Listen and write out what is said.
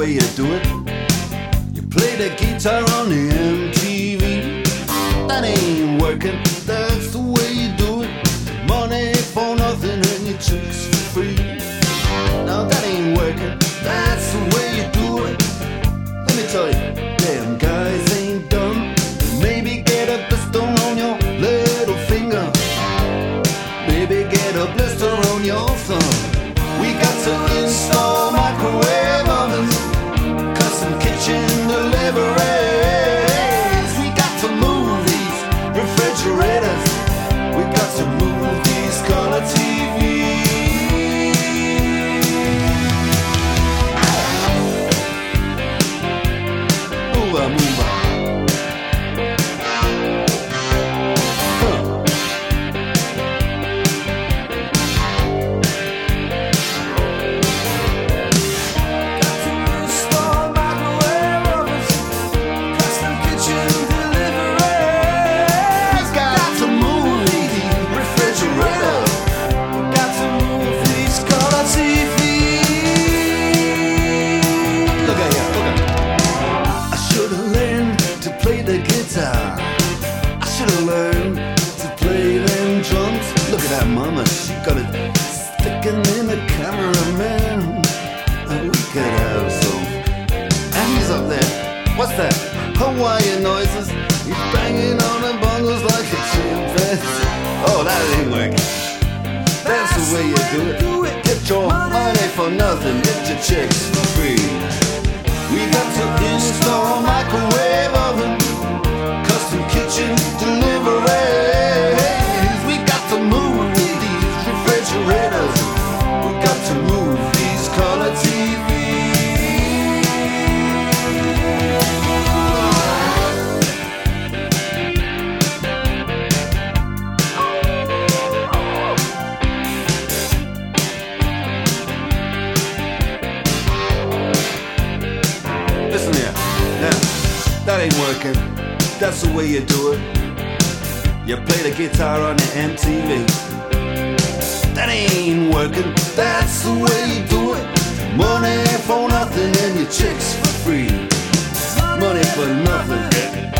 way you do it. You play the guitar on the MTV. That ain't working, that's the way you do it. Money for nothing and your chicks for free. Now that ain't working, that's the way you do it. Let me tell you, damn guys ain't dumb. Maybe get a blister on your little finger. Maybe get a blister on your thumb. We got to install microwave ovens, custom kitchen deliveries. We got to move these refrigerators. We got to move these color TVs. Move on, move on. I should've learned to play them drums. Look at that mama, she got it sticking in the cameraman. And we could have some. And he's up there. What's that? Hawaiian noises. He's banging on the bongos like a chimpanzee. Oh, that ain't working. That's the way you do it. Get your money for nothing, get your chicks for free. We got to install microwave oven, custom kitchen deliveries. We got to move these refrigerators. We got to move these color TVs. Listen here, now, that ain't working. That's the way you do it. You play the guitar on the MTV. That ain't working. That's the way you do it. Money for nothing and your chicks for free. Money for nothing.